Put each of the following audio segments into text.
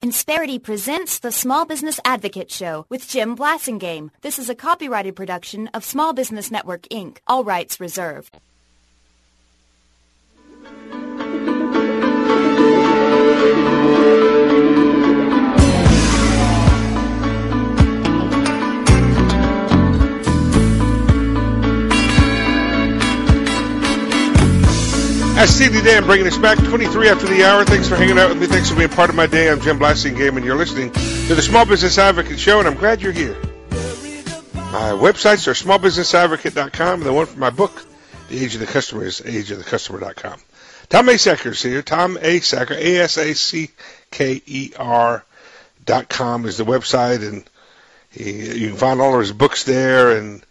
Insperity presents the Small Business Advocate Show with Jim Blasingame. This is a copyrighted production of Small Business Network, Inc., all rights reserved. As Steely Dan bringing us back 23 after the hour. Thanks for hanging out with me. Thanks for being part of my day. I'm Jim Blasingame, and you're listening to the Small Business Advocate Show, and I'm glad you're here. My websites are smallbusinessadvocate.com, and the one for my book, The Age of the Customer, is ageofthecustomer.com. Tom Asacker here. Tom Asacker, ASACKER.com is the website, and you can find all of his books there, and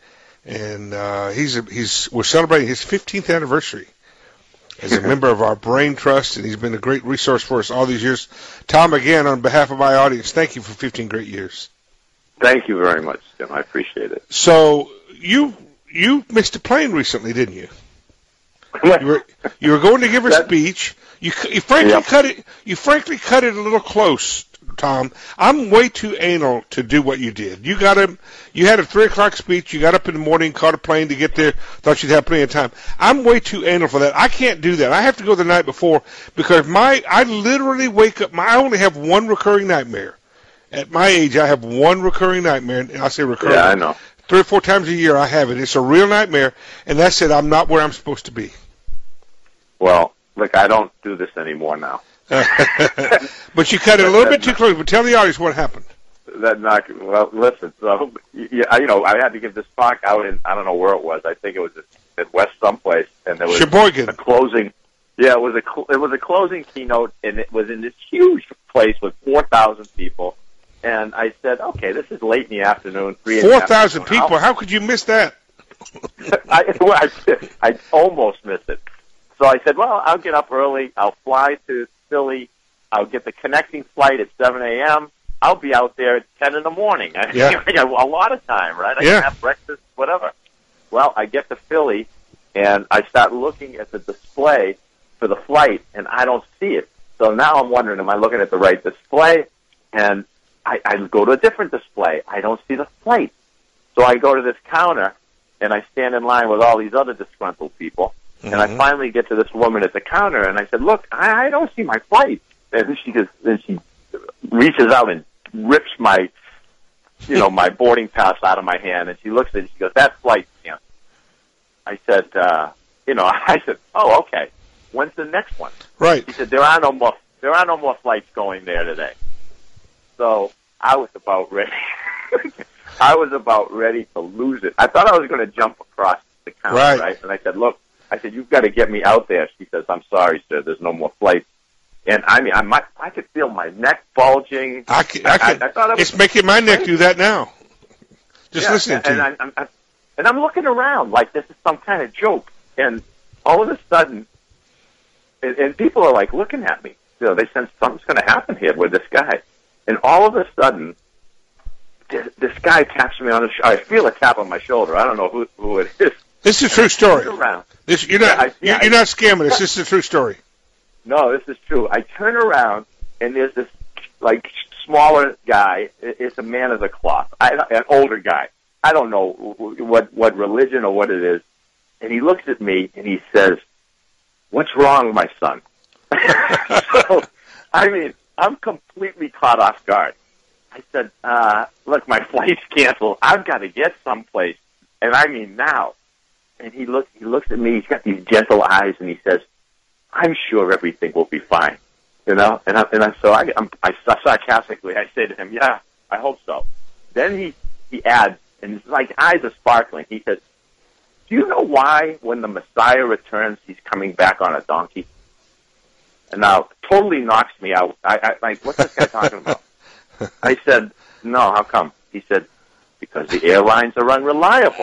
we're celebrating his 15th anniversary as a member of our Brain Trust, and he's been a great resource for us all these years. Tom, again, on behalf of my audience, thank you for 15 great years. Thank you very much, Jim. I appreciate it. So you missed a plane recently, didn't you? You were going to give a speech. You frankly cut it. You frankly cut it a little close, Tom. I'm way too anal to do what you did. You had a 3:00 speech. You got up in the morning, caught a plane to get there. Thought you'd have plenty of time. I'm way too anal for that. I can't do that. I have to go the night before because I literally wake up. I only have one recurring nightmare. At my age, I have one recurring nightmare, and I say recurring. Yeah, I know. 3 or 4 times a year I have it. It's a real nightmare, and that's it. I'm not where I'm supposed to be. Well, look, I don't do this anymore now. But you cut it a little bit too close. But tell the audience what happened. Well, listen. So, I had to give this talk out in, I don't know where it was. I think it was at West someplace, and there was Sheboygan. A closing. Yeah, it was a closing keynote, and it was in this huge place with 4,000 people. And I said, okay, this is late in the afternoon. 4,000 people. How could you miss that? I almost missed it. So I said, well, I'll get up early. I'll fly to Philly. I'll get the connecting flight at 7 a.m. I'll be out there at 10 in the morning. I got a lot of time, right? I can have breakfast, whatever. Well, I get to Philly, and I start looking at the display for the flight, and I don't see it. So now I'm wondering, am I looking at the right display? And I go to a different display. I don't see the flight. So I go to this counter, and I stand in line with all these other disgruntled people. And I finally get to this woman at the counter, and I said, look, I don't see my flight. And she reaches out and rips my boarding pass out of my hand, and she looks at it and she goes, that flight's canceled. I said, oh, okay. When's the next one? Right. She said, there are no more flights going there today. So I was about ready. I was about ready to lose it. I thought I was going to jump across the counter, right? And I said, look, you've got to get me out there. She says, I'm sorry, sir, there's no more flights. And I mean, I could feel my neck bulging. I thought it's making my neck do that now. Just listening to you. And I'm looking around like this is some kind of joke. And all of a sudden, and people are like looking at me. They sense something's going to happen here with this guy. And all of a sudden, this guy taps me on the shoulder. I feel a tap on my shoulder. I don't know who it is. This is a true story. You're not scamming us. This is a true story. No, this is true. I turn around, and there's this, smaller guy. It's a man of the cloth, an older guy. I don't know what religion or what it is. And he looks at me, and he says, what's wrong, my son? So, I mean, I'm completely caught off guard. I said, look, my flight's canceled. I've got to get someplace, and I mean now. And he looks at me. He's got these gentle eyes, and he says, I'm sure everything will be fine, And I sarcastically, I say to him, yeah, I hope so. Then he adds, and his eyes are sparkling. He says, do you know why when the Messiah returns, he's coming back on a donkey? And now totally knocks me out. What's this guy talking about? I said, no, how come? He said, because the airlines are unreliable.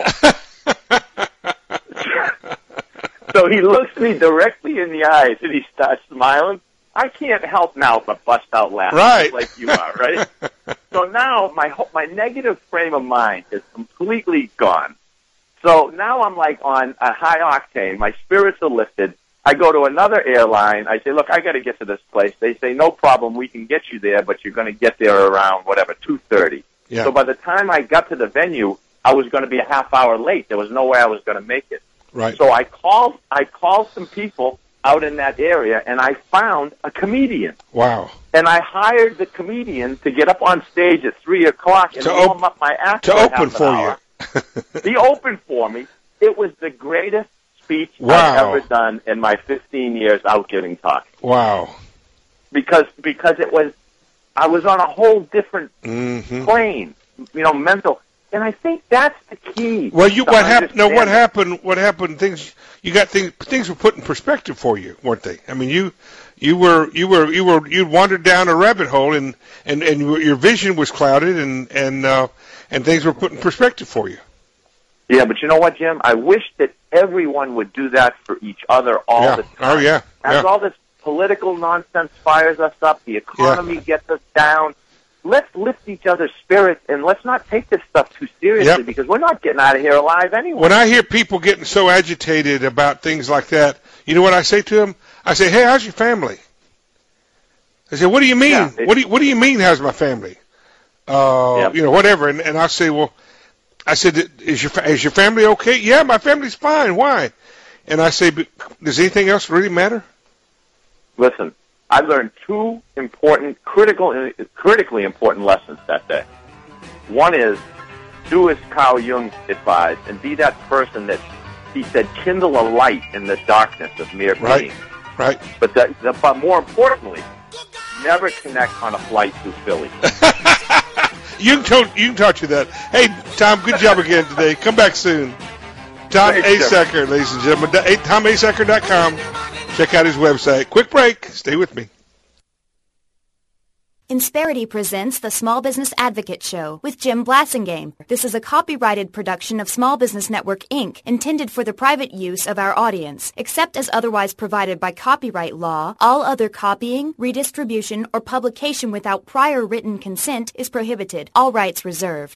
So he looks me directly in the eyes, and he starts smiling. I can't help now but bust out laughing, right, like you are, right? So now my negative frame of mind is completely gone. So now I'm on a high octane. My spirits are lifted. I go to another airline. I say, look, I got to get to this place. They say, no problem. We can get you there, but you're going to get there around, 2:30. Yeah. So by the time I got to the venue, I was going to be a half hour late. There was no way I was going to make it. Right. So I called some people out in that area, and I found a comedian. Wow. And I hired the comedian to get up on stage at 3 o'clock and warm up my act to open for you. He opened for me. It was the greatest speech I've ever done in my 15 years out giving talk. Wow. Because it was, I was on a whole different plane, mental. And I think that's the key. Well, what happened? No, what happened? What happened? Things were put in perspective for you, weren't they? I mean, you wandered down a rabbit hole, and your vision was clouded, and things were put in perspective for you. Yeah, but you know what, Jim? I wish that everyone would do that for each other all the time. Oh, yeah. As all this political nonsense fires us up, the economy gets us down. Let's lift each other's spirits, and let's not take this stuff too seriously because we're not getting out of here alive anyway. When I hear people getting so agitated about things like that, you know what I say to them? I say, hey, how's your family? I say, what do you mean? Yeah, what do you mean, how's my family? Whatever. And I say, well, I said, is your family okay? Yeah, my family's fine. Why? And I say, but does anything else really matter? Listen, I learned two important, critically important lessons that day. One is, do as Carl Jung advised, and be that person that, he said, kindle a light in the darkness of mere being. Right. But more importantly, never connect on a flight to Philly. You can talk to that. Hey, Tom, good job again today. Come back soon. Tom Asacker, ladies and gentlemen. TomAsacker.com. Check out his website. Quick break. Stay with me. Insperity presents the Small Business Advocate Show with Jim Blasingame. This is a copyrighted production of Small Business Network, Inc., intended for the private use of our audience. Except as otherwise provided by copyright law, all other copying, redistribution, or publication without prior written consent is prohibited. All rights reserved.